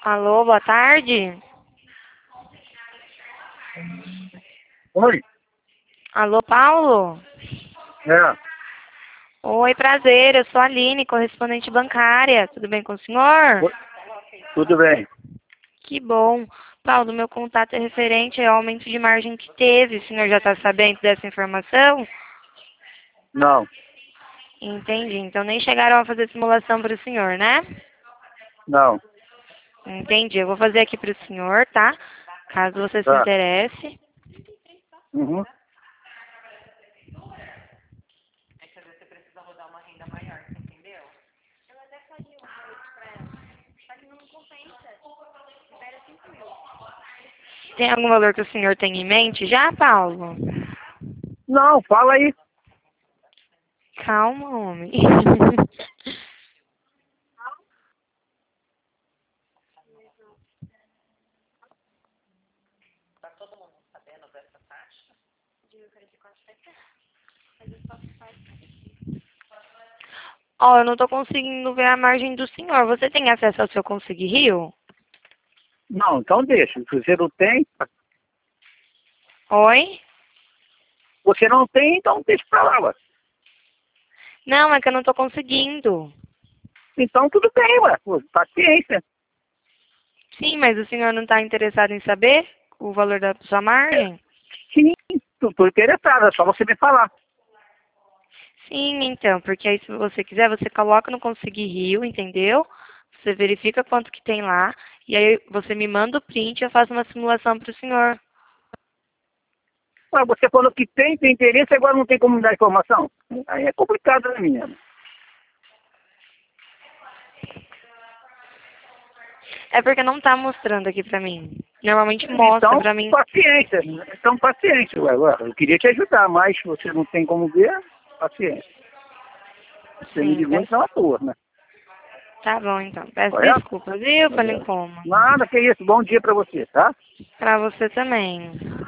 Alô, boa tarde. Oi, Alô, Paulo? é, Oi, prazer. Eu sou a Aline, correspondente bancária. Tudo bem com o senhor? oi, tudo bem? Que bom. Paulo, meu contato é referente ao aumento de margem que teve. O senhor já está sabendo dessa informação? Não, Entendi. Então nem chegaram a fazer simulação para o senhor, né? não, Entendi. Eu vou fazer aqui para o senhor, tá? Caso você se tá. interesse. Uhum. Tem algum valor que o senhor tem em mente já, Paulo? Não, fala aí. Calma, homem. Ó, eu não tô conseguindo ver a margem do senhor. Você tem acesso ao seu Consegui Rio? Não, então deixa. Se você não tem, Oi? você não tem, então deixa pra lá, ué. Não, é que eu não tô conseguindo. Então tudo bem, ué. Pô, paciência. Sim, mas o senhor não tá interessado em saber o valor da sua margem? Sim, tô interessado, é só você me falar. Sim, então, porque aí se você quiser, você coloca no Consegui Rio, entendeu? Você verifica quanto que tem lá, e aí você me manda o print e eu faço uma simulação pro senhor. Ué, você falou que tem interesse, agora não tem como me dar informação? Aí é complicado, né, menina? É porque não tá mostrando aqui pra mim. Normalmente mostra Então, pra mim. paciência. Então, paciência, ué. Ué, eu queria te ajudar, mas você não tem como ver, paciência. Você me Sim, ligou então à toa, né? tá bom então. Peço Correto? desculpas, viu, pelo incômodo. Nada, que isso. Bom dia pra você, tá? Pra você também.